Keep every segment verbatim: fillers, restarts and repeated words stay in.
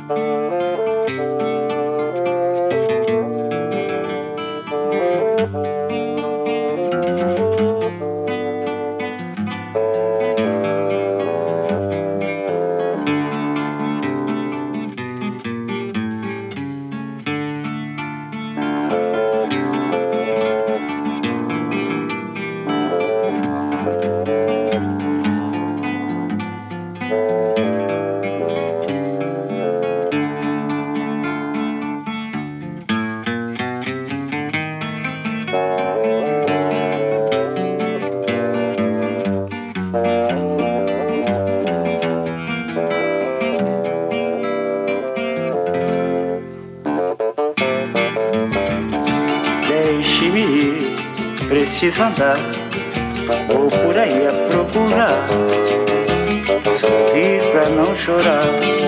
Deixe-me ir, preciso andar, vou por aí a procurar, sorrir pra não chorar.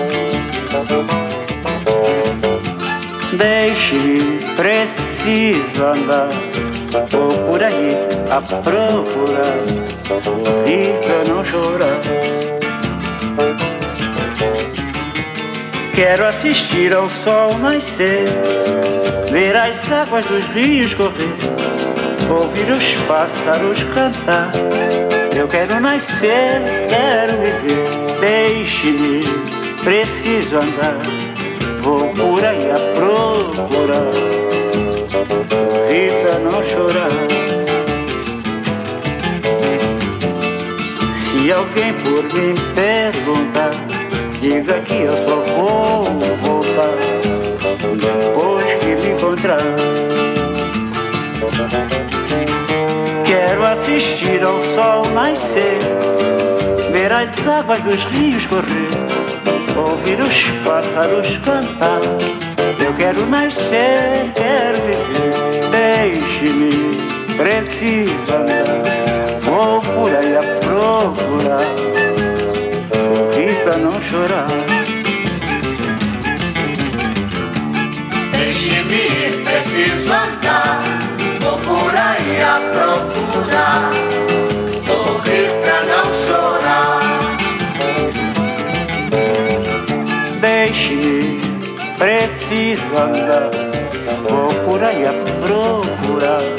Deixe-me ir, preciso andar, vou por aí a procurar, sorrir pra não chorar. Quero assistir ao sol nascer, ver as águas dos rios correr, ouvir os pássaros cantar. Eu quero nascer, quero viver. Deixe-me, preciso andar, vou por aí a procurar, sorrir pra não chorar. Se alguém por mim perguntar, diga que eu só vou voltar depois que me encontrar. Quero assistir ao sol nascer, ver as águas dos rios correr, ouvir os pássaros cantar. Eu quero nascer, quero viver. Deixe-me, preciso andar, vou por aí a procurar, sorrir pra não chorar. Deixe-me ir, preciso andar, vou por aí a procurar, sorrir pra não chorar. Deixe-me, preciso andar, vou por aí a procurar,